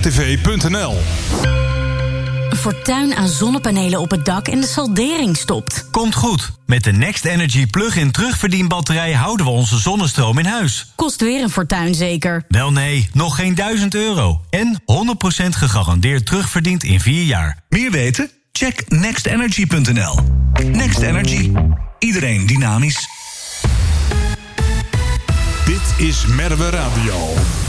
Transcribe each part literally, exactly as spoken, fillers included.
t v punt n l. Fortuin aan zonnepanelen op het dak en de saldering stopt. Komt goed. Met de Next Energy plug-in terugverdienbatterij houden we onze zonnestroom in huis. Kost weer een fortuin zeker? Wel nee, nog geen duizend euro. En honderd procent gegarandeerd terugverdiend in vier jaar. Meer weten? Check next energy punt n l. Next Energy. Iedereen dynamisch. Dit is Merwe Radio.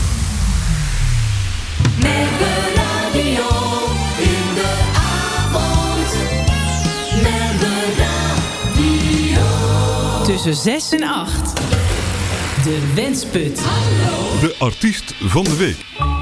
Merwe Radio. In de avond. Merwe Radio. Tussen zes en acht. De Wensput. Hallo. De artiest van de week.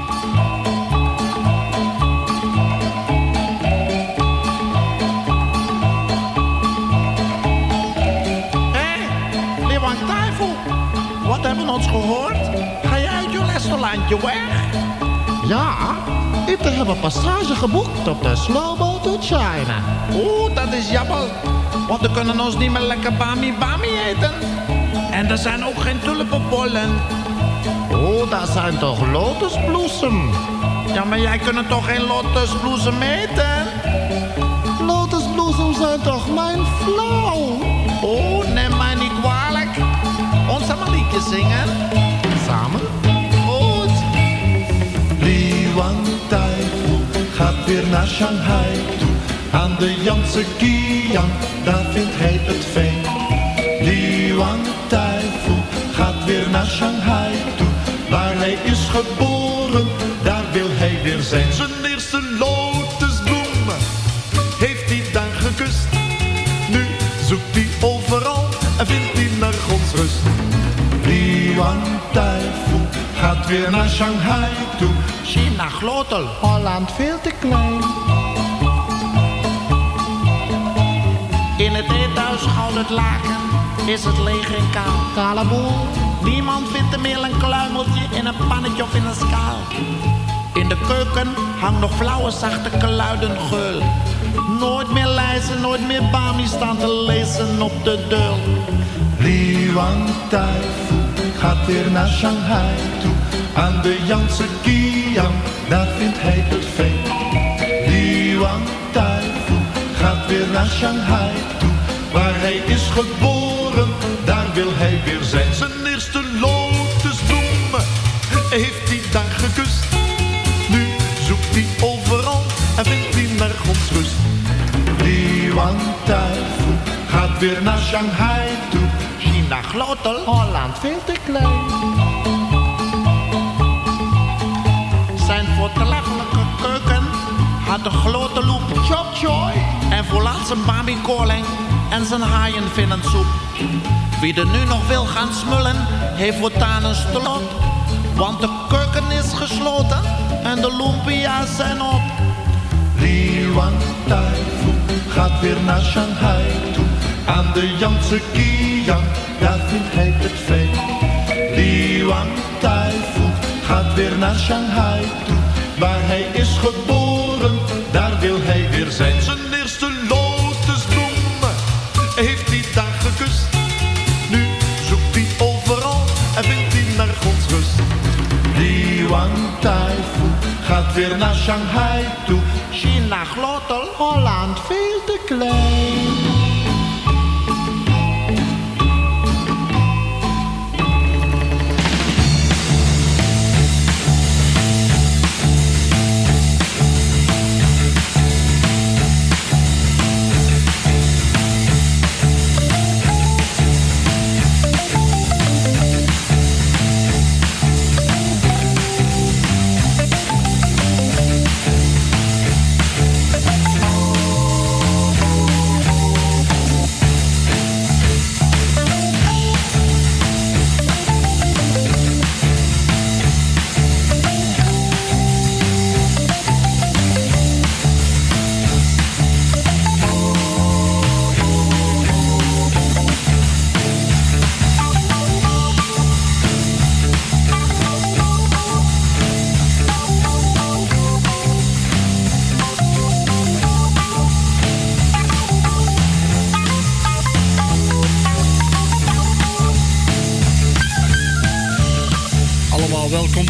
Wat hebben we ons gehoord? Ga jij uit je restaurantje weg? Ja, ik heb een passage geboekt op de Slowboat to China. Oeh, dat is jammer. Want we kunnen ons niet meer lekker bami bami eten. En er zijn ook geen tulpenbollen. Oh, dat zijn toch lotusbloesem? Ja, maar jij kunt toch geen lotusbloesem eten? Lotusbloesem zijn toch mijn flauw? Oh, neem mij niet kwalijk. Ons samen liedje zingen. Samen? Goed. Li Wangtaifu gaat weer naar Shanghai toe. Aan de Yangtze Kiang, daar vindt hij het fijn. Li Wangtaifu gaat weer naar Shanghai toe. Waar hij is geboren, daar wil hij weer zijn. Zijn eerste lotusbloem heeft hij daar gekust. Nu zoekt hij overal en vindt hij nergens rust. Li Wangtaifu gaat weer naar Shanghai toe. China glotel, Holland veel te klein. in het eethuis gouden laken is het leeg en kaal. Kale boel. Niemand vindt er meer een kluimeltje in een pannetje of in een schaal. In de keuken hangt nog flauwe zachte geluidengeul. Nooit meer lijzen, nooit meer bami staan te lezen op de deur. Li Wangtaifu gaat weer naar Shanghai toe. Aan de Yangtze Kiang, daar vindt hij het fijn. Li Wangtaifu gaat weer naar Shanghai toe. Waar hij is geboren, daar wil hij weer zijn. Zijn eerste lotusbloem heeft hij daar gekust. Nu zoekt hij overal en vindt hij nergens rust. Li Wangtaifu gaat weer naar Shanghai toe. China glotel, Holland veel te klein. zijn voortreffelijke keuken had de grote loep chop choy en voorlaat zijn bami koling en zijn haaienvinnensoep. Wie er nu nog wil gaan smullen, heeft voortaan een slot, want de keuken is gesloten en de lumpia's zijn op. Li Wangtaifu gaat weer naar Shanghai toe. Aan de Yangtze Kiang, daar vindt hij het fijn. Li Wangtaifu gaat weer naar Shanghai toe. Waar hij is geboren, daar wil hij weer zijn. Zijn eerste lotusbloem heeft hij daar gekust. Nu zoekt hij overal en vindt hij nergens rust. Li Wangtaifu gaat weer naar Shanghai toe. China glotel, Holland veel te klein.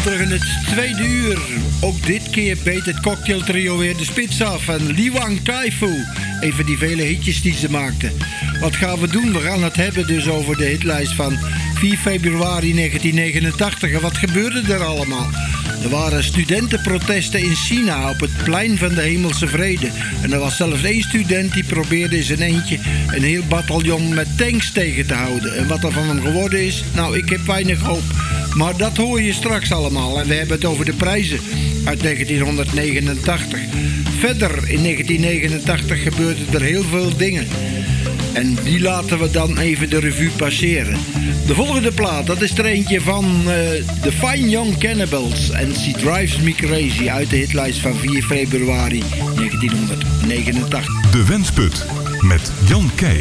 terug in het tweede uur. Ook dit keer beet het cocktailtrio weer de spits af. En Liwang Taifu, een van die vele hitjes die ze maakten. Wat gaan we doen? We gaan het hebben dus over de hitlijst van vier februari negentien negenentachtig. En wat gebeurde er allemaal? Er waren studentenprotesten in China op het plein van de Hemelse Vrede. En er was zelfs één student die probeerde in zijn eentje een heel bataljon met tanks tegen te houden. En wat er van hem geworden is, nou, ik heb weinig hoop. Maar dat hoor je straks allemaal. En we hebben het over de prijzen uit negentien negenentachtig. Verder, in negentien negenentachtig gebeurden er heel veel dingen. En die laten we dan even de revue passeren. De volgende plaat, dat is er eentje van uh, The Fine Young Cannibals en She Drives Me Crazy uit de hitlijst van vier februari negentien negenentachtig. De Wensput met Jan Keij.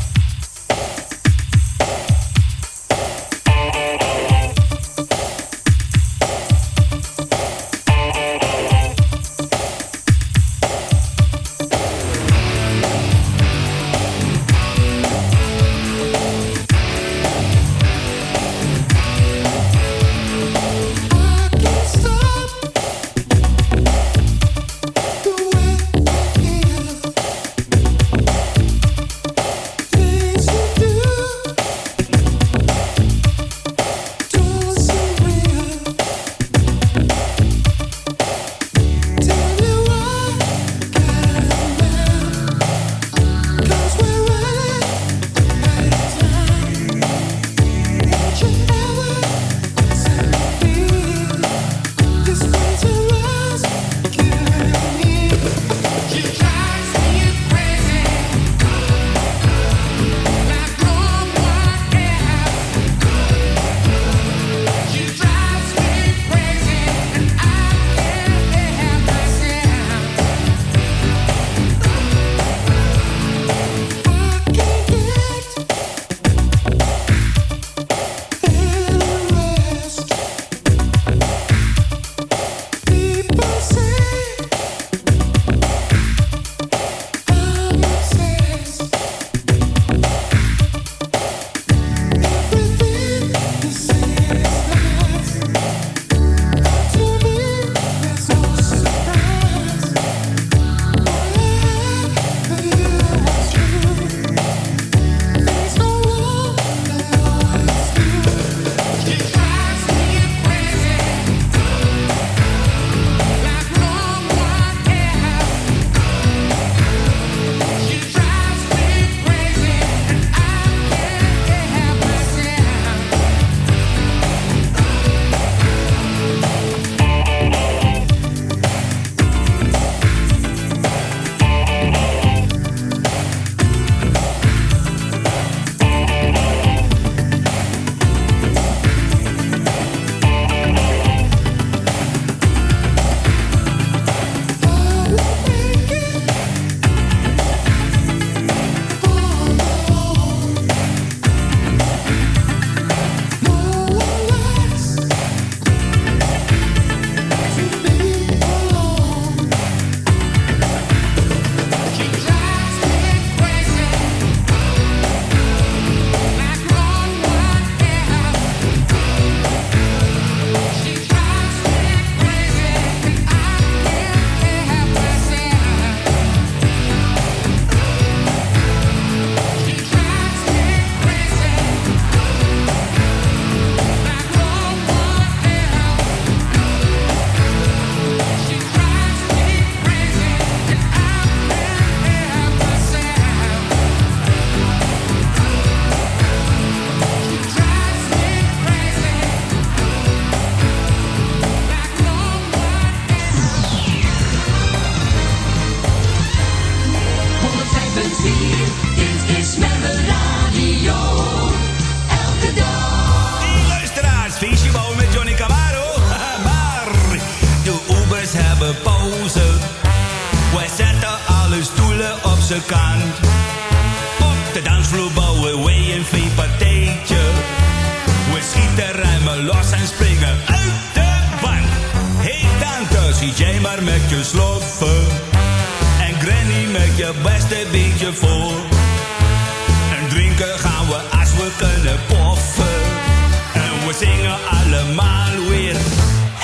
onze kant. Op de dansvloer bouwen wij een veepartijtje. We schieten ruimen los en springen uit de wand. Hey tante, schiet jij maar met je sloffen. En Granny met je beste beetje voor. En drinken gaan we als we kunnen poffen. En we zingen allemaal weer.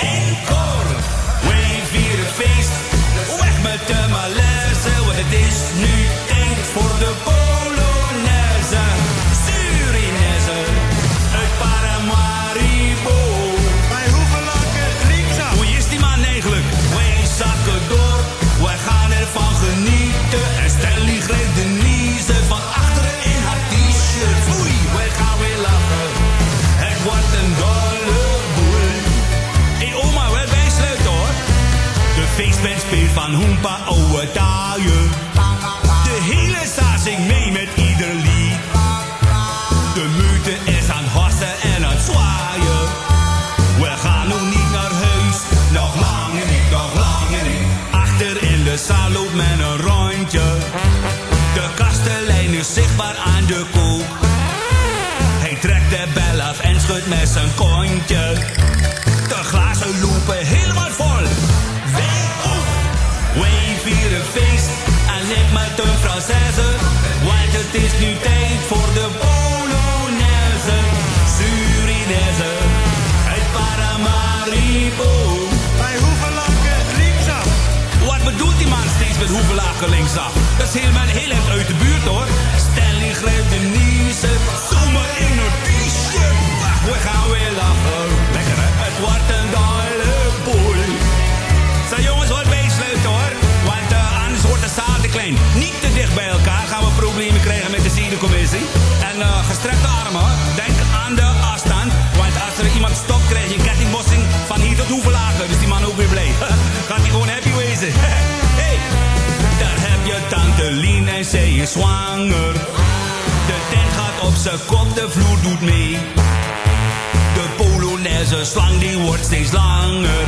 is nu tijd voor de Polonaise. Surinese uit Paramaribo. Wij hoeven lakken linksaf. Hoe is die man eigenlijk? Wij zakken door, wij gaan ervan genieten. En Stanley grijpt de niezen van achteren in haar t-shirt. Oei, wij gaan weer lachen. Het wordt een dolle boel. Hé hey, oma, wel bijsluiten hoor. De feestband speelt van Hoempa ouwe taaien. De hele zaal zingt mee met ieder lied. De meute is aan het hossen en aan het zwaaien. We gaan nog niet naar huis, nog lang niet, nog lang niet. Achter in de zaal loopt men een rondje. De kastelein is zichtbaar aan de kook. Hij trekt de bel af en schudt met zijn kontje. De glazen lopen helemaal vol. Wij ook. Wij vieren feest en lik met een Française. Want het is nu tijd voor de Polonaise. Surinese uit Paramaribo. Wij hoeven lakken linksaf. Wat bedoelt die man steeds met hoeveel laken linksaf? Dat is helemaal heel erg uit de buurt hoor. Stanley grijpt de niezen. Zomaar in een t-shirt. Wacht, we gaan weer lachen. Lekker hè? Het wordt een dolle boel. Zo jongens, hoor bijsluiten hoor. Want uh, anders wordt de zaal te klein. Niet te dicht bij elkaar. Gaan we problemen krijgen met de ziedencommissie. En uh, gestrekte armen. Denk aan de afstand. Want als er iemand stopt, krijg je een kettingbossing van hier tot hoeveel lagen. Dus die man ook weer blij. Gaat hij gewoon happy wezen. Hey, daar heb je tante Lien en zij is zwanger. De tent gaat op zijn kop, de vloer doet mee. De Polonaise slang die wordt steeds langer.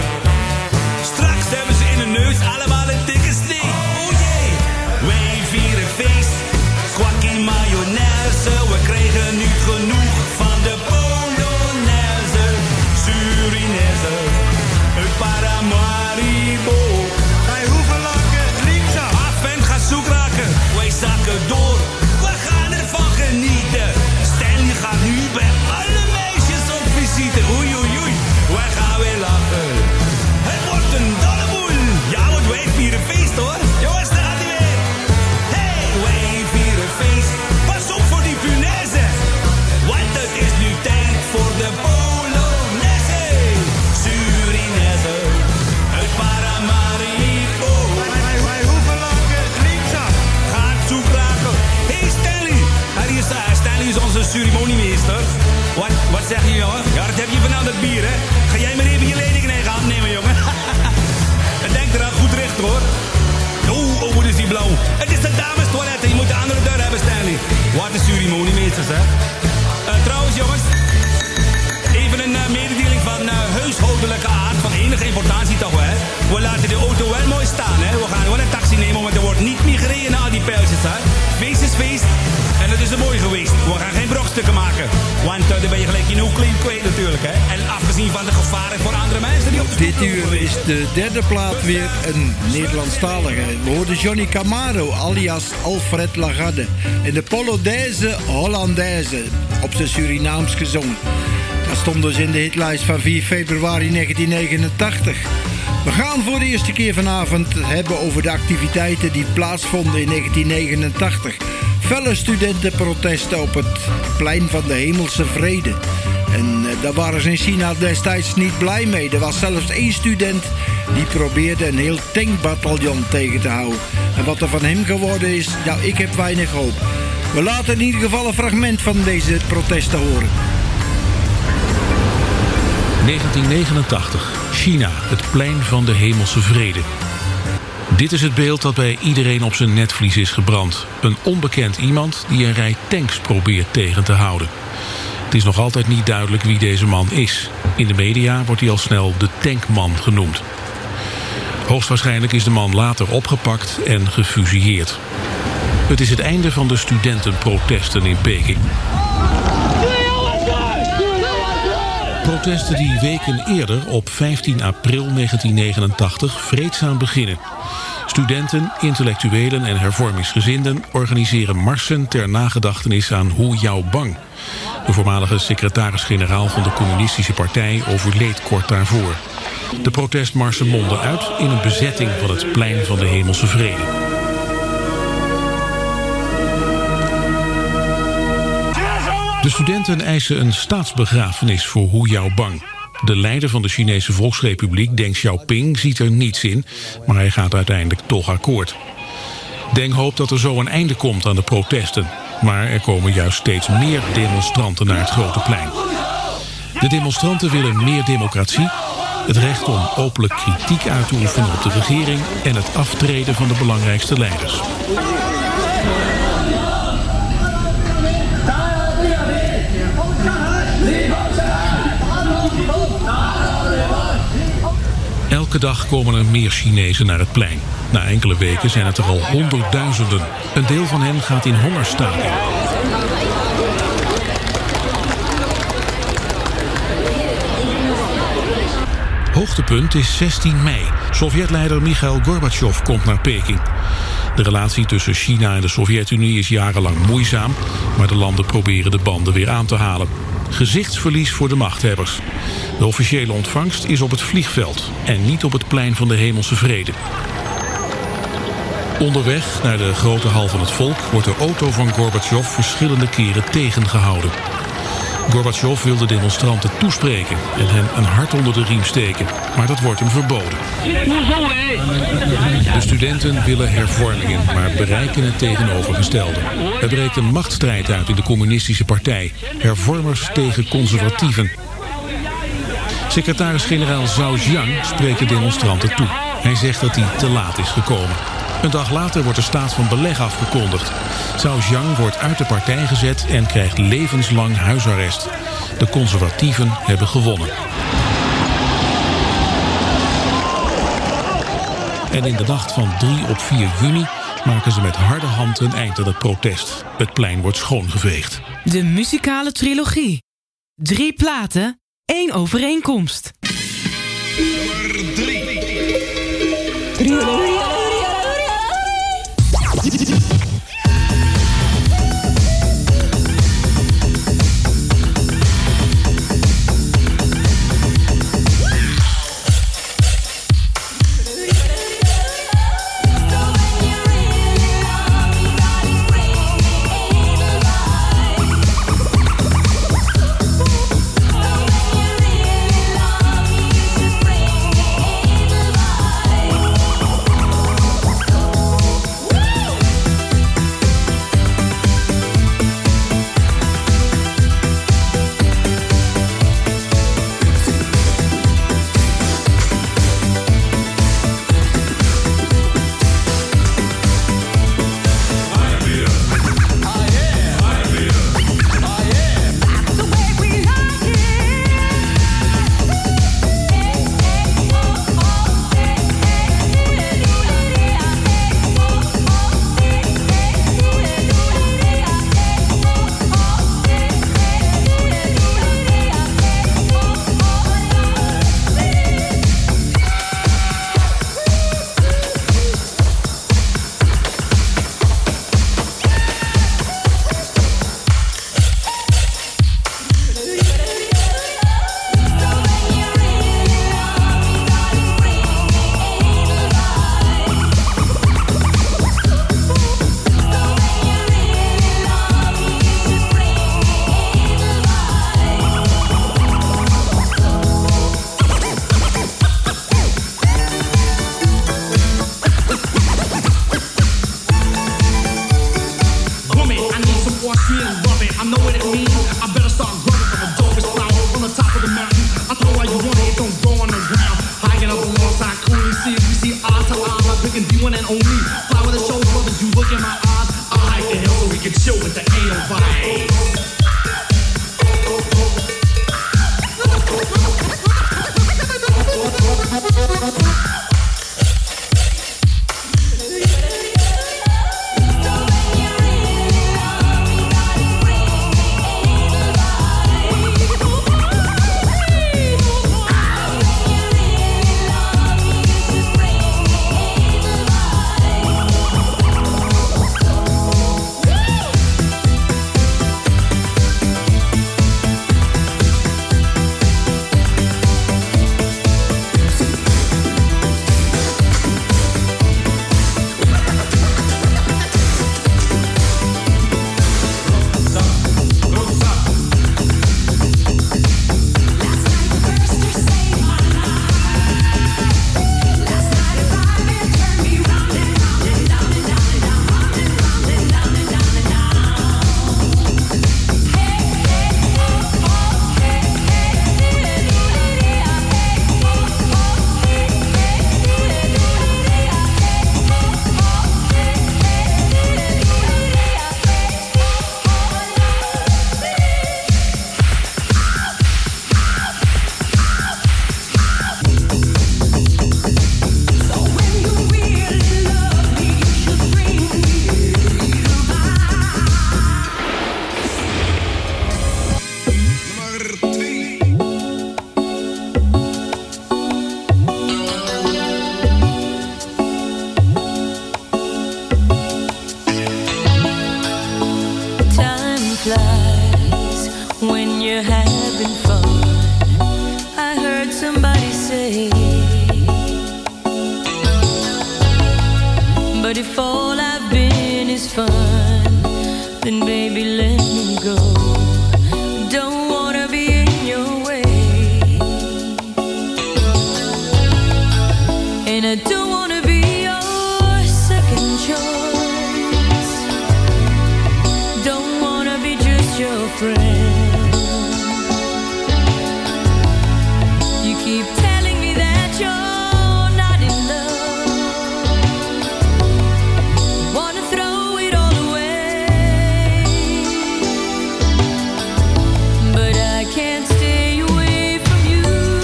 Straks hebben ze in de neus allemaal een dikke snee. Oh jee, wij vieren feest. Kwakkie mayonaise, we krijgen nu genoeg van de Polonaise. Surinese uit Paramaribo. Wij hoeven lakken linksaf. Afvent gaat zoek raken, wij zakken door. We gaan ervan genieten. Stanley gaat nu bij alle meisjes op visite. Oei oei oei, wij gaan weer lachen. Het wordt een dolle boel. Ja, want wij vieren feest hoor. Jongens, daar gaat hij weer. Hey, wij vieren feest. Pas op voor die punaise. Want het is nu tijd voor de Polonaise. Surinese uit Paramaribo. Wij, wij, wij hoeven lakken linksaf. Gaat zoek raken. Hey Stanley. Hier is, uh, Stanley is onze ceremoniemeester. Wat, wat zeg je jongen? Ja, dat heb je vanavond dat bier hè. Ga jij maar even je leningen in gaan nemen jongen. En denk eraan, goed recht hoor. Oeh, oh, wat is die blauw? Het is de dames toilet. Je moet de andere deur hebben Stanley. Wat een ceremoniemeesters hè. Uh, trouwens jongens. Even een uh, mededeling van uh, huishoudelijke aard. Van enige importantie toch hè. We laten de auto wel mooi staan hè. We gaan wel een taxi nemen, want er wordt niet meer gereden na al die pijltjes hè. Feest is feest. En het is er mooi geweest. We gaan geen brokstukken maken. Want uh, dan ben je gelijk je no-claim kwijt natuurlijk hè. En afgezien van de gevaren voor andere mensen die op de Dit uur is de derde plaat weer een Nederlandstalige. We hoorden Johnny Camaro alias Alfred Lagarde. En de Polonaise Hollandaise op zijn Surinaams gezongen. Dat stond dus in de hitlijst van vier februari negentien negenentachtig. We gaan voor de eerste keer vanavond hebben over de activiteiten die plaatsvonden in negentien negenentachtig. Felle studentenprotesten op het plein van de Hemelse Vrede. En uh, daar waren ze in China destijds niet blij mee. Er was zelfs één student die probeerde een heel tankbataljon tegen te houden. En wat er van hem geworden is, nou, ik heb weinig hoop. We laten in ieder geval een fragment van deze protesten horen. negentien negenentachtig. China, het plein van de Hemelse Vrede. Dit is het beeld dat bij iedereen op zijn netvlies is gebrand. Een onbekend iemand die een rij tanks probeert tegen te houden. Het is nog altijd niet duidelijk wie deze man is. In de media wordt hij al snel de tankman genoemd. Hoogstwaarschijnlijk is de man later opgepakt en gefusilleerd. Het is het einde van de studentenprotesten in Peking. Protesten die weken eerder, op vijftien april negentien negenentachtig, vreedzaam beginnen. Studenten, intellectuelen en hervormingsgezinden organiseren marsen ter nagedachtenis aan Hu Yaobang. De voormalige secretaris-generaal van de Communistische Partij overleed kort daarvoor. De protestmarsen monden uit in een bezetting van het plein van de Hemelse Vrede. De studenten eisen een staatsbegrafenis voor Hu Yaobang. De leider van de Chinese Volksrepubliek, Deng Xiaoping, ziet er niets in, maar hij gaat uiteindelijk toch akkoord. Deng hoopt dat er zo een einde komt aan de protesten, maar er komen juist steeds meer demonstranten naar het Grote Plein. De demonstranten willen meer democratie, het recht om openlijk kritiek uit te oefenen op de regering en het aftreden van de belangrijkste leiders. Elke dag komen er meer Chinezen naar het plein. Na enkele weken zijn het er al honderdduizenden. Een deel van hen gaat in hongerstaking. Hoogtepunt is zestien mei. Sovjetleider Michail Gorbachev komt naar Peking. De relatie tussen China en de Sovjet-Unie is jarenlang moeizaam, maar de landen proberen de banden weer aan te halen. Gezichtsverlies voor de machthebbers. De officiële ontvangst is op het vliegveld en niet op het plein van de Hemelse Vrede. Onderweg naar de grote hal van het volk wordt de auto van Gorbachev verschillende keren tegengehouden. Gorbachev wil de demonstranten toespreken en hen een hart onder de riem steken, maar dat wordt hem verboden. De studenten willen hervormingen, maar bereiken het tegenovergestelde. Er breekt een machtsstrijd uit in de communistische partij. Hervormers tegen conservatieven. Secretaris-generaal Zhao Jiang spreekt de demonstranten toe. Hij zegt dat hij te laat is gekomen. Een dag later wordt de staat van beleg afgekondigd. Zhao Jiang wordt uit de partij gezet en krijgt levenslang huisarrest. De conservatieven hebben gewonnen. En in de nacht van drie op vier juni maken ze met harde hand een eind aan het protest. Het plein wordt schoongeveegd. De muzikale trilogie. Drie platen, één overeenkomst. Nummer drie. if all I've been is fun, then baby let me go. Don't wanna be in your way, and I don't wanna be your second choice. Don't wanna be just your friend. You keep telling me that you're not in love. Wanna throw it all away, but I can't stay away from you.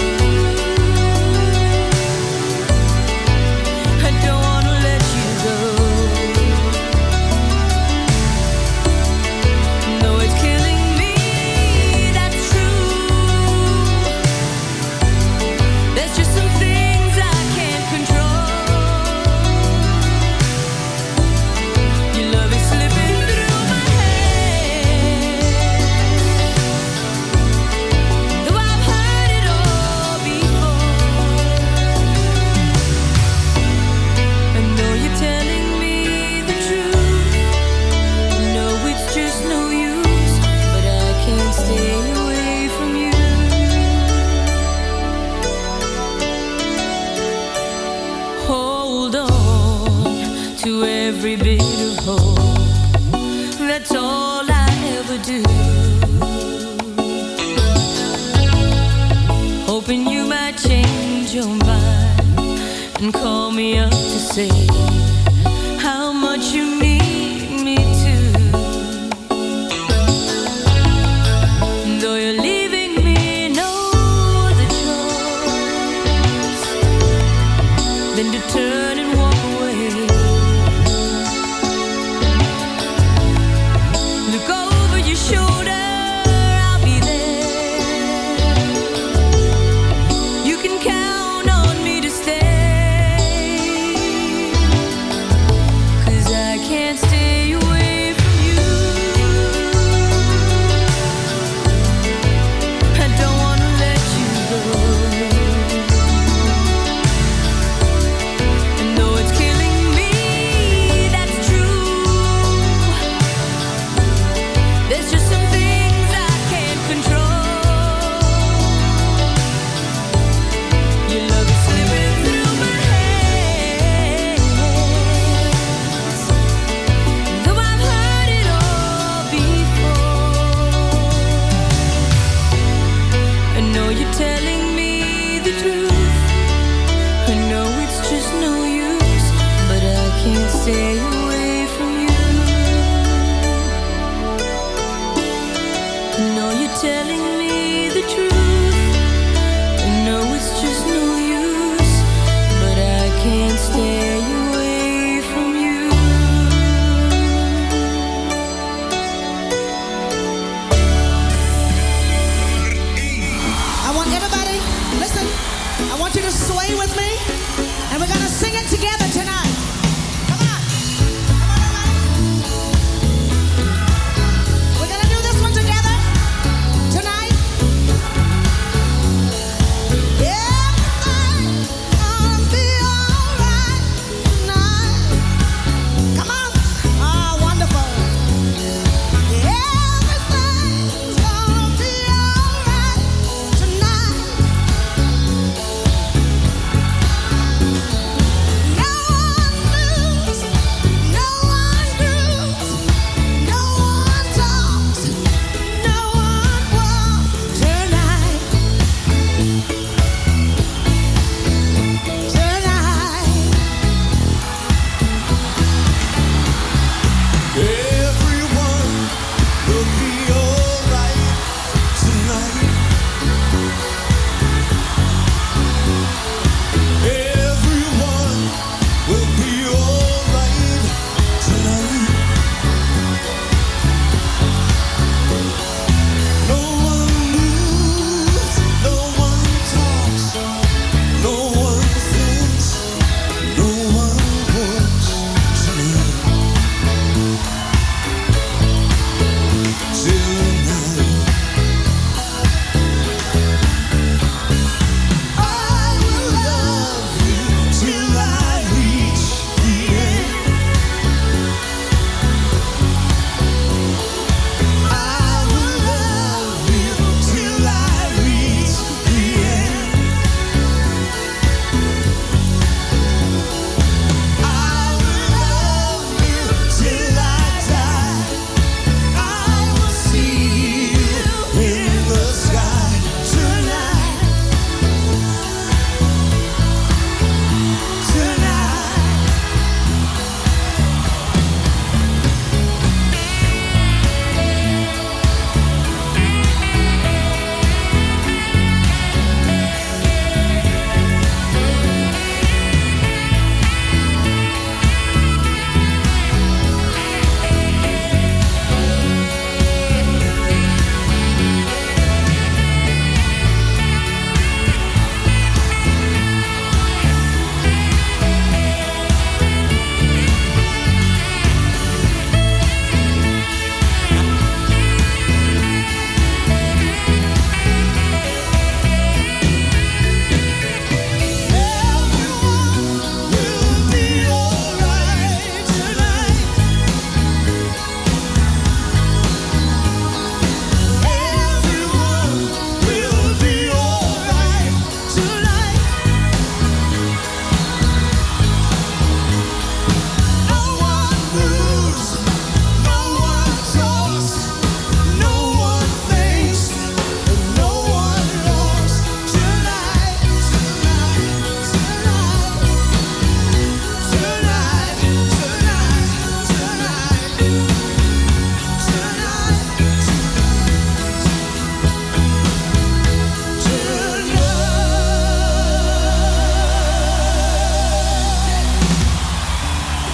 I don't wanna let you go. No, it's killing me, that's true. There's just some things I can't control. Your love is slipping through my hands, though I've heard it all before. I know you're telling me the truth. No, it's just no use, but I can't stay away from you. Hold on to every bit of hope. That's all I ever do. Hoping you might change your mind and call me up to say how much you need me to. Though you're leaving me no other choice than to turn and walk away. Look over your shoulder, I'll be there. You can count on me to stay, 'cause I can't stay away from you. I don't wanna let you go. I know it's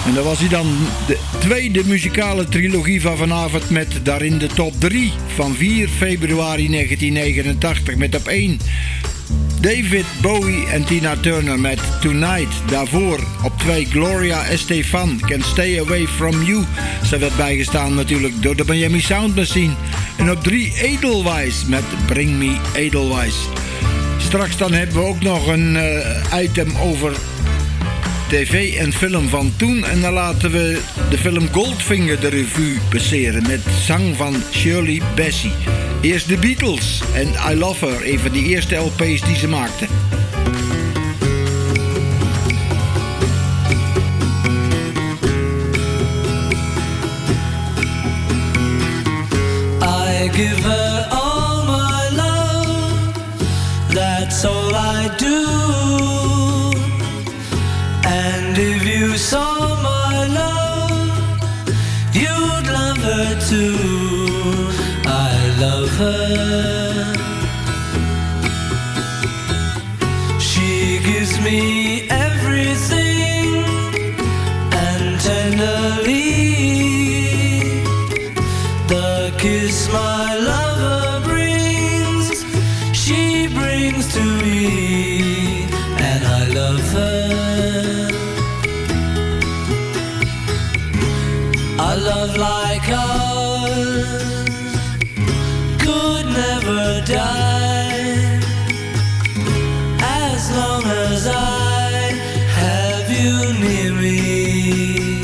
En dat was hij dan, de tweede muzikale trilogie van vanavond, met daarin de top drie van vier februari negentien negenentachtig. Met op één David Bowie en Tina Turner met Tonight. Daarvoor op twee Gloria Estefan, Can't Stay Away From You. Ze werd bijgestaan natuurlijk door de Miami Sound Machine. En op drie Edelweiss met Bring Me Edelweiss. Straks dan hebben we ook nog een uh, item over tv en film van toen. En dan laten we de film Goldfinger de revue passeren met zang van Shirley Bassey. Eerst de Beatles en I Love Her, een van die eerste L P's die ze maakten. I give her all my love, that's all I do. And if you saw my love, you'd love her too. I love her. She gives me everything, and tenderly the kiss my lover brings, she brings to me, and I love her. A love like ours could never die, as long as I have you near me.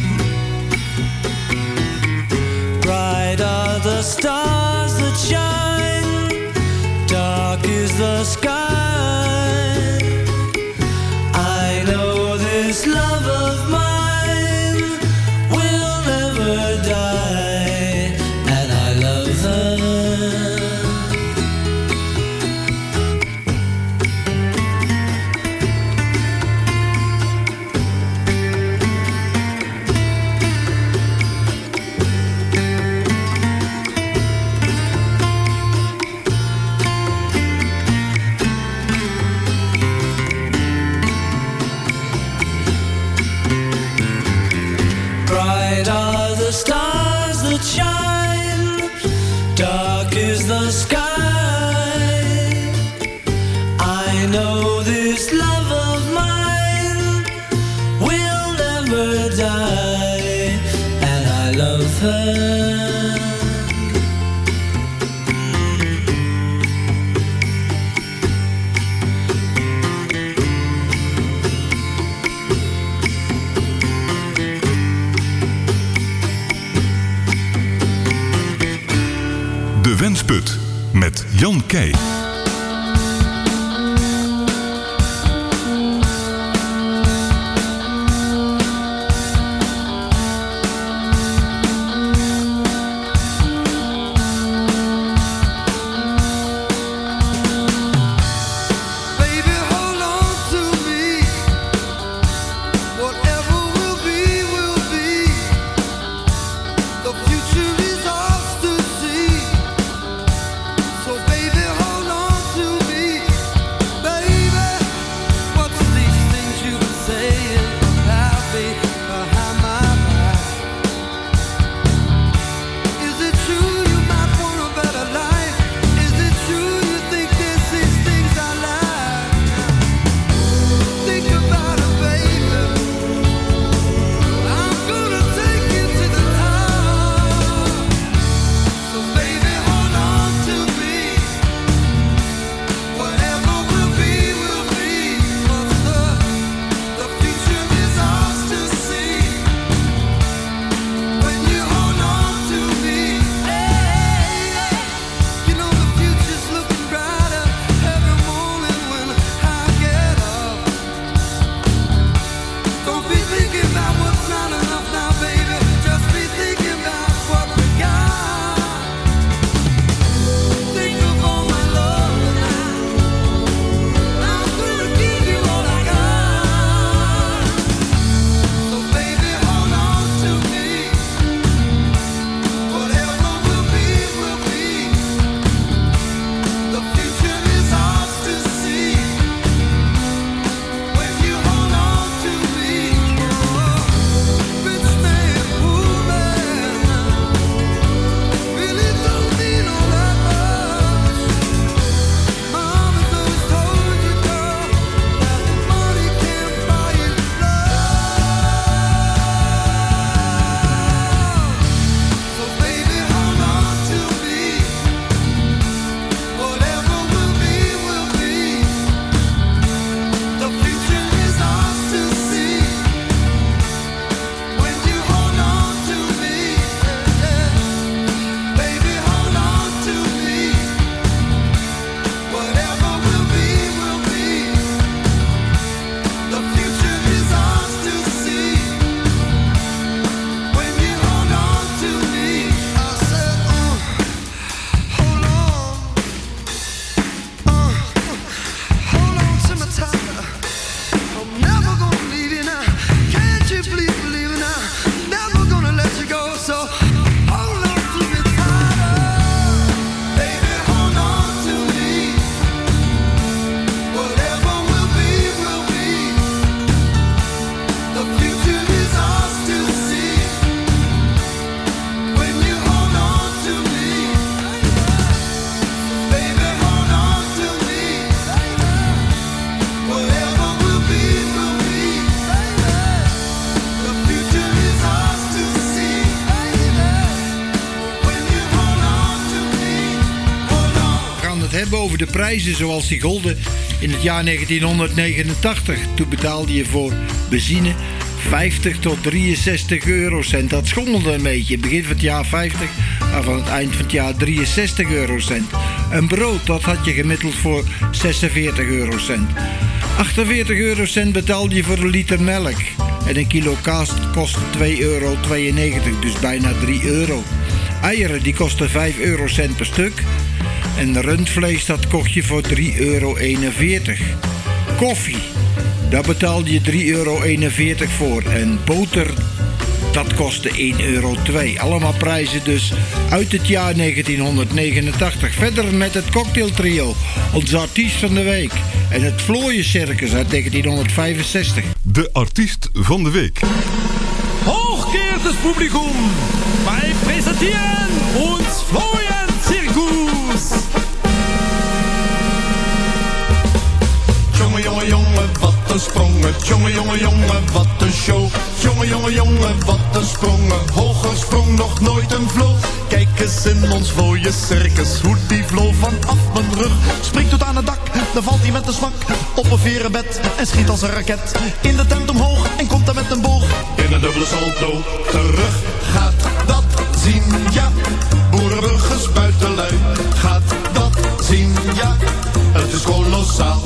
Bright are the stars that shine, dark is the sky. I know this love of mine will never die, and I love her. Bright are the stars that shine, dark is the sky. I know this love of mine will never die, and I love her. De Wensput met Jan Keij. Future is ours to see. So baby, hold on. over de prijzen zoals die golden in het jaar negentienhonderdnegenentachtig. Toen betaalde je voor benzine vijftig tot drieënzestig eurocent. Dat schommelde een beetje. Begin van het jaar vijftig, maar van het eind van het jaar drieënzestig eurocent. Een brood, dat had je gemiddeld voor zesenveertig eurocent. achtenveertig eurocent betaalde je voor een liter melk. En een kilo kaas kostte twee euro tweeënnegentig, dus bijna drie euro. Eieren, die kosten vijf eurocent per stuk. En rundvlees, dat kocht je voor drie euro eenenveertig. Koffie, daar betaalde je drie euro eenenveertig voor. En boter, dat kostte één euro twee. Allemaal prijzen dus uit het jaar negentienhonderdnegenentachtig. Verder met het cocktailtrio, onze artiest van de week. En het Vlooiencircus uit negentienhonderdvijfenzestig. De artiest van de week. Hochgeehrtes Publikum, wij presenteren ons Vlooiencircus. Jongen, jongen, jongen, wat een sprongen. Jongen, jongen, jongen, wat een show. Jongen, jongen, jongen, wat een sprongen. Hoger sprong nog nooit een vlo. Kijk eens in ons vlooie circus, hoe die vlo vanaf mijn rug springt tot aan het dak. Dan valt hij met een smak op een verenbed en schiet als een raket in de tent omhoog en komt dan met een boog in een dubbele salto terug. Gaat dat zien, ja, boerenburgers buitenlui. Gaat dat zien, ja, het is kolossaal.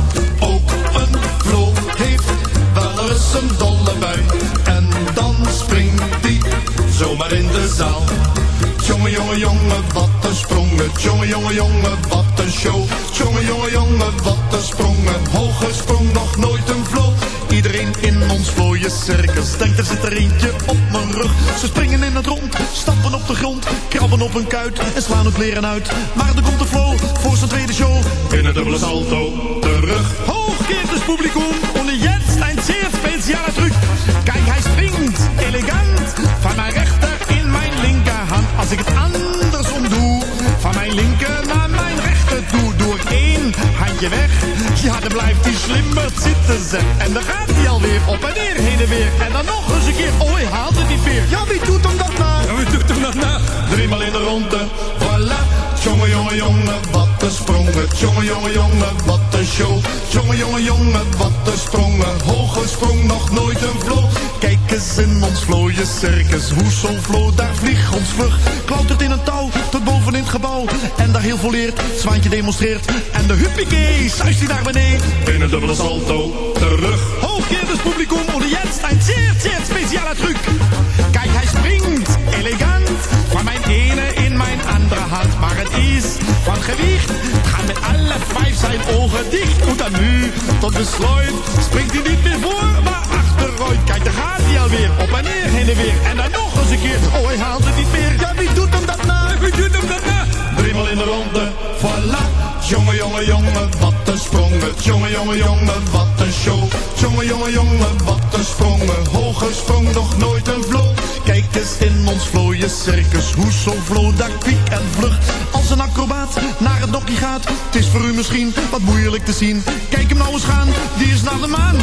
Ook een vlo heeft wel eens een dolle bui. En dan springt die zomaar in de zaal. Jongen, jongen, jongen, wat een sprongen. Jongen, jongen, jongen, wat een show. Jongen, jongen, jongen, wat een sprongen. Hoge sprong, nog nooit een vlo. Iedereen in ons vlooie circus denkt er zit er eentje op mijn rug. Ze springen in het rond, stappen op de grond, krabben op een kuit en slaan hun kleren uit. Maar er komt de flow voor zijn tweede show in een dubbele salto terug. Hochgeehrtes Publikum, und jetzt ein sehr spezieller Truc. Kijk, hij springt elegant van mijn rechter in mijn linkerhand. Als ik het andersom doe, van mijn linker naar mijn rechter toe, doe ik één handje weg. Ja, dan blijft die slimmerd zitten zeg. En dan gaat hij alweer op en neer, heen en weer. En dan nog eens een keer, oh hij haalt het niet meer. Ja, wie doet hem dat nou? Ja, wie doet hem dat nou? Driemaal in de ronde, voilà. Jongen, jongen, jongen, wat een sprongen. Jongen, jongen, jongen, wat een show. Jongen, jongen, jongen, wat een sprongen. Hoge sprong, nog nooit een vlo. Kijk eens in ons vlooie circus, hoe zo'n vlo daar vliegt ons vlug. Klautert in een touw, tot boven in het gebouw. En daar heel volleerd, het zwaantje demonstreert. En de huppakee, zuist hij naar beneden. In een dubbele salto, terug. Hochgeehrtes Publikum, und jetzt ein sehr, sehr spezieller Truc. Kijk, hij springt elegant van mijn ene in mijn andere hand. Maar het is van gewicht, gaan met alle vijf zijn ogen dicht. En dan nu, tot besluit, springt hij niet meer voor, maar achteruit. Kijk, daar gaat hij alweer, op en neer, heen en weer. En dan nog eens een keer, oh hij haalt het niet meer. Ja, wie doet hem dat nou? Wie doet hem dat nou? Driemaal in de ronde, voilà. Jongen, jongen, jongen, wat een sprongen. Jongen, jongen, jongen, wat een show. Jongen, jongen, jongen, wat een sprongen. Hoge sprong, nog nooit een vlo. Kijk eens in ons vlooie circus, hoe zo'n vlo daar kwiek en vlug als een acrobaat naar het nokkie gaat. Het is voor u misschien wat moeilijk te zien. Kijk hem nou eens gaan, die is naar de maan.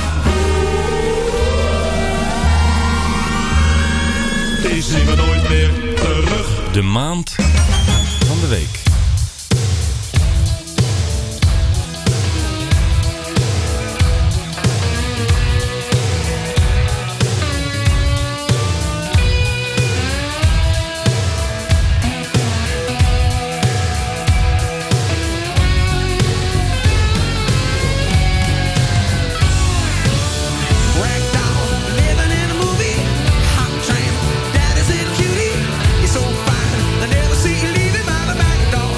Die zien we nooit meer terug. De maand van de week. Daddy's a cutie, you're so fine. I never see you leaving by the back door.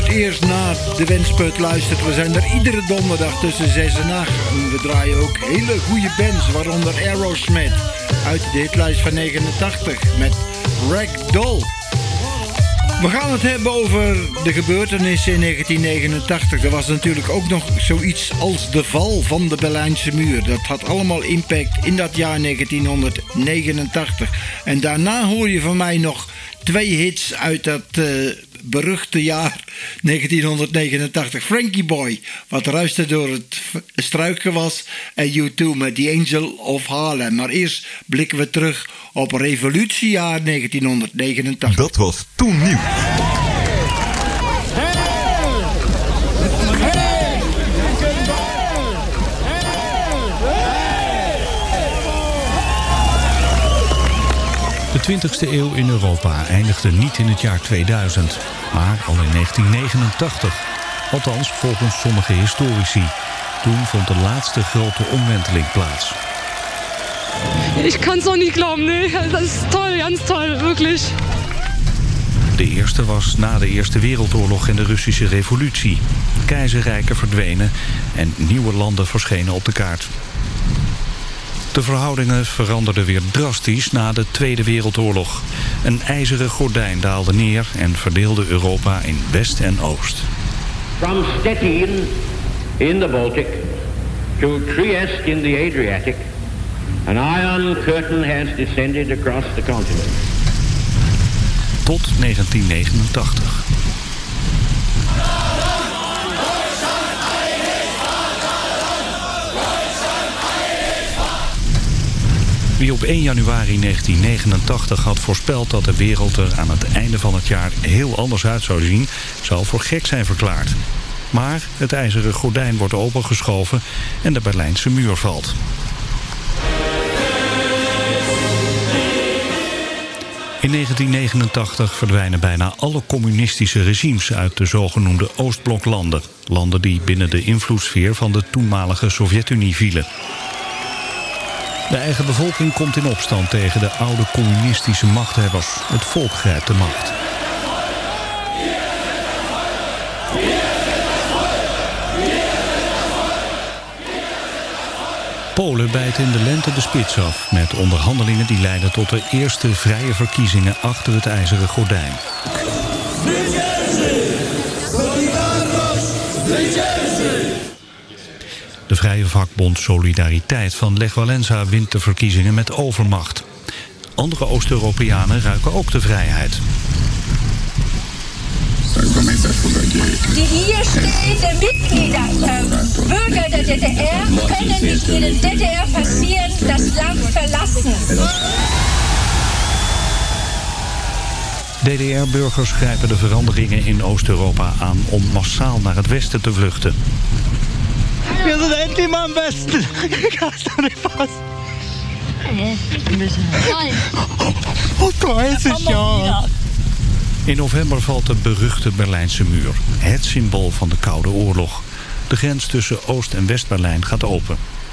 het eerst naar de Wensput luistert. We zijn er iedere donderdag tussen zes en acht. En we draaien ook hele goede bands, waaronder Aerosmith uit de hitlijst van negenentachtig met Ragdoll. We gaan het hebben over de gebeurtenissen in negentien negenentachtig. Er was natuurlijk ook nog zoiets als de val van de Berlijnse muur. Dat had allemaal impact in dat jaar negentien negenentachtig. En daarna hoor je van mij nog twee hits uit dat uh, beruchte jaar negentien negenentachtig. Frankie Boy, wat ruiste door het struikgewas. En U twee met The Angel of Harlem. Maar eerst blikken we terug op revolutiejaar negentien negenentachtig. Dat was toen nieuw. De twintigste eeuw in Europa eindigde niet in het jaar tweeduizend, maar al in negentien negenentachtig. Althans, volgens sommige historici. Toen vond de laatste grote omwenteling plaats. Ik kan het nog niet geloven, nee. Dat is toll, ganz toll, wirklich. De eerste was na de Eerste Wereldoorlog en de Russische Revolutie. Keizerrijken verdwenen en nieuwe landen verschenen op de kaart. De verhoudingen veranderden weer drastisch na de Tweede Wereldoorlog. Een ijzeren gordijn daalde neer en verdeelde Europa in West en Oost. From Stettin in the Baltic to Trieste in the Adriatic, an iron curtain has descended across the continent. Tot negentien negenentachtig. Wie op één januari negentien negenentachtig had voorspeld dat de wereld er aan het einde van het jaar heel anders uit zou zien, zou voor gek zijn verklaard. Maar het ijzeren gordijn wordt opengeschoven en de Berlijnse muur valt. In negentien negenentachtig verdwijnen bijna alle communistische regimes uit de zogenoemde Oostbloklanden. Landen die binnen de invloedssfeer van de toenmalige Sovjet-Unie vielen. De eigen bevolking komt in opstand tegen de oude communistische machthebbers. Het volk grijpt de macht. Polen bijt in de lente de spits af met onderhandelingen die leiden tot de eerste vrije verkiezingen achter het ijzeren gordijn. De vrije vakbond Solidariteit van Lech Walesa wint de verkiezingen met overmacht. Andere Oost-Europeanen ruiken ook de vrijheid. Die hier stehende Mitglieder, Bürger der D D R, können nicht in de D D R passieren, das Land verlassen. D D R-burgers grijpen de veranderingen in Oost-Europa aan om massaal naar het westen te vluchten. Wir sind endlich mal am Westen. Ich kann es doch nicht fassen. Oh, dreißig jaar. In november valt de beruchte Berlijnse muur. Het symbool van de Koude Oorlog. De grens tussen Oost- en West-Berlijn gaat open.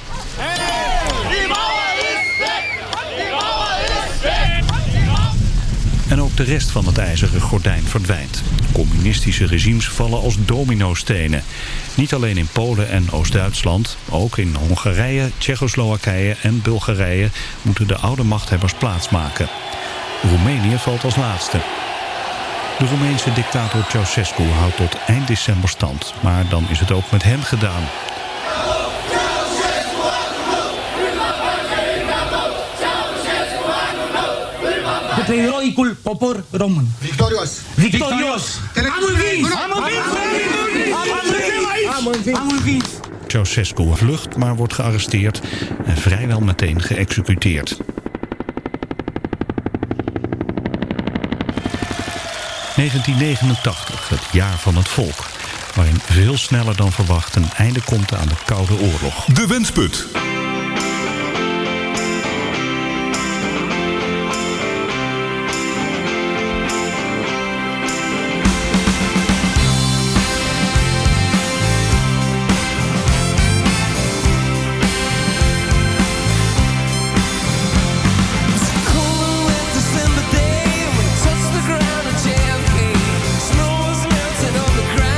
En ook de rest van het ijzeren gordijn verdwijnt. Communistische regimes vallen als dominostenen. Niet alleen in Polen en Oost-Duitsland, ook in Hongarije, Tsjechoslowakije en Bulgarije moeten de oude machthebbers plaatsmaken. Roemenië valt als laatste. De Roemeense dictator Ceausescu houdt tot eind december stand, maar dan is het ook met hem gedaan. Het heroicul popor român. Victorios! Victorios! Am învins! Am învins! Am învins! Ceausescu vlucht, maar wordt gearresteerd en vrijwel meteen geëxecuteerd. negentien negenentachtig, het jaar van het volk, waarin veel sneller dan verwacht een einde komt aan de Koude Oorlog. De Wensput. December day when we touched the ground at J F K. Snow was melting on the ground.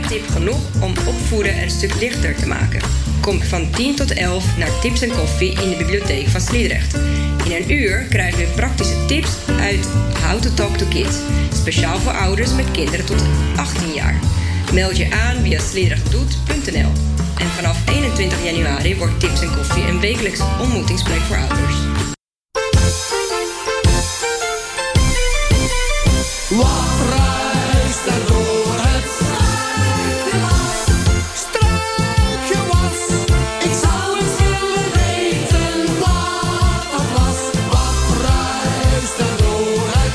tip genoeg om opvoeden een stuk lichter te maken. Kom van tien tot elf naar Tips en Koffie in de bibliotheek van Sliedrecht. In een uur krijgen we praktische tips uit How to Talk to Kids. Speciaal voor ouders met kinderen tot achttien jaar. Meld je aan via sliedrechtdoet punt n l. En vanaf eenentwintig januari wordt Tips en Koffie een wekelijks ontmoetingsplek voor ouders. Wat ruist er door het struikgewas? Ik zou eens willen weten wat dat was. Wat ruist er door het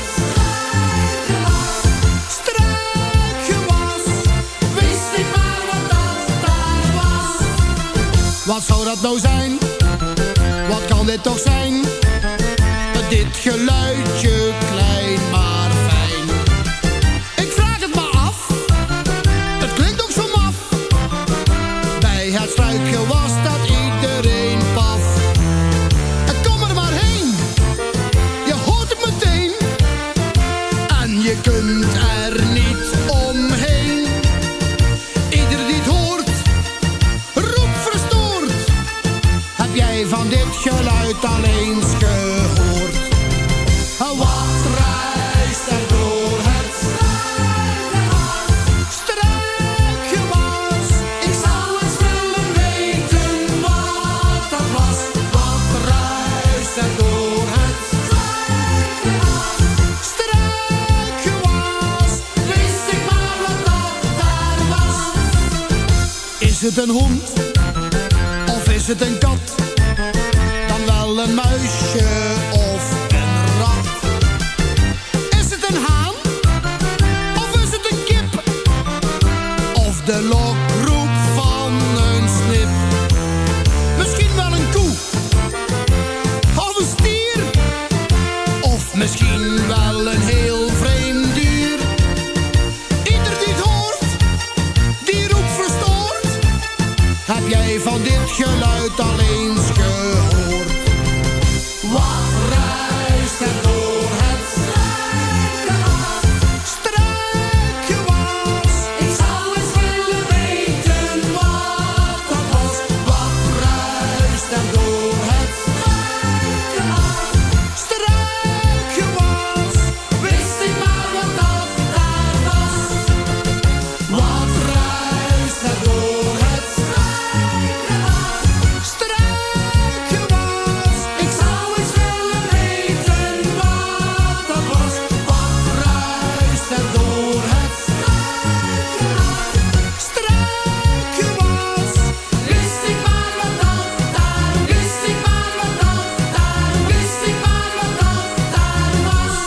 struikgewas? Wist ik maar wat dat daar was. Wat zou dat nou zijn? Wat kan dit toch zijn? Dit geluidje klein maar fijn. Ik vraag het maar af. Het klinkt ook zo maf. Bij het struikgewas staat iedereen paf. En kom er maar heen. Je hoort het meteen. En je kunt er niet omheen. Ieder die het hoort, roept verstoord. Heb jij van dit geluid al eens gehoord? Wat ruist er door het struikgewas? Ik zou eens willen weten wat dat was. Wat ruist er door het struikgewas? Wist ik maar wat dat daar was. Is het een hond? Of is het een kat? Dan wel een muisje of een rat. Is het een haan? Of is het een kip? Of de lokroep van een snip? Misschien wel een koe. Of een stier. Of misschien wel een heel vreemd dier. Ieder die het hoort, die roept verstoord. Heb jij van dit geluid al eens gehoord? Wat ruist er door het struikgewas? Ik zou eens willen weten wat dat was. Wat ruist er door het struikgewas? Wist ik maar wat dat daar was. Wat ruist er door het struikgewas? Ik zou eens willen weten wat dat was. Wat ruist er door het struikgewas? Wist ik maar wat dat daar, wist ik maar wat dat daar, wist ik maar wat dat daar was.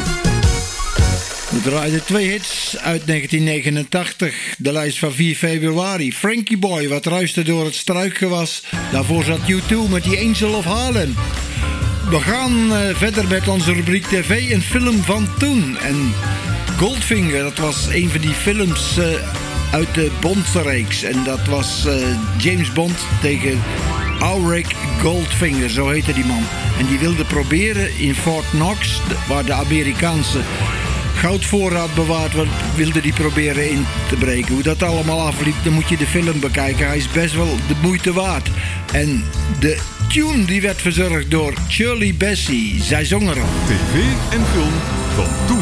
We draaiden twee hits uit negentien negenentachtig. De lijst van vier februari. Frankie Boy, wat ruiste door het struikgewas. Daarvoor zat U twee met die Angel of Harlem. We gaan uh, verder met onze rubriek T V, een film van toen. En Goldfinger, dat was een van die films uh, uit de Bond-reeks. En dat was uh, James Bond tegen Auric Goldfinger, zo heette die man. En die wilde proberen in Fort Knox, de- waar de Amerikaanse goudvoorraad bewaard wordt, wilde die proberen in te breken. Hoe dat allemaal afliep, dan moet je de film bekijken. Hij is best wel de moeite waard. En de tune die werd verzorgd door Shirley Bassey. Zij zong erop. T V en film van toen.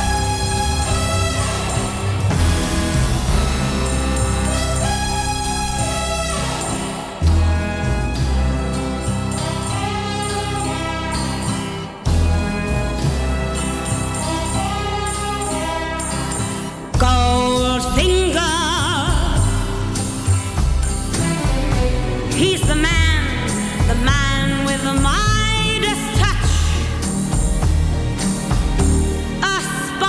Goldfinger, he's the man, the man with the Midas touch. A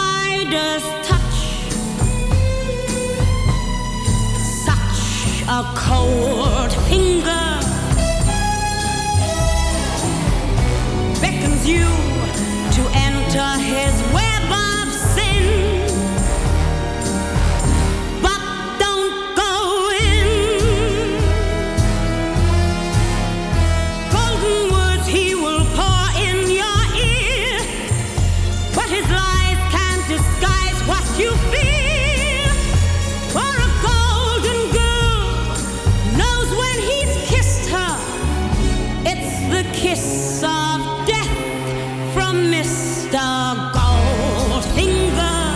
kiss of death from Mister Goldfinger.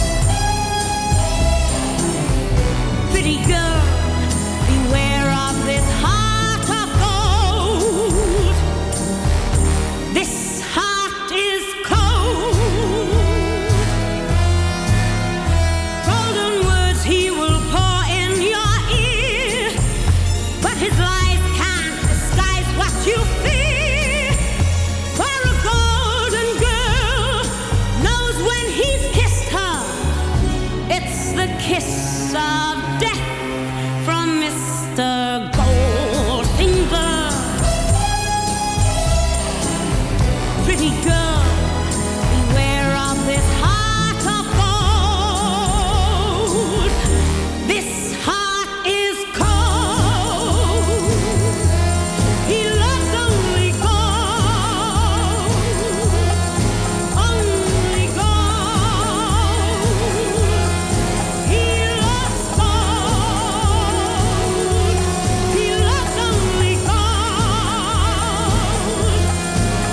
Pretty girl, beware of this heart of gold. This heart is cold. Golden words he will pour in your ear, but his lies can't disguise what you fear. For a golden girl knows when he's kissed her, it's the kiss of death from Mister Goldfinger. Pretty girl,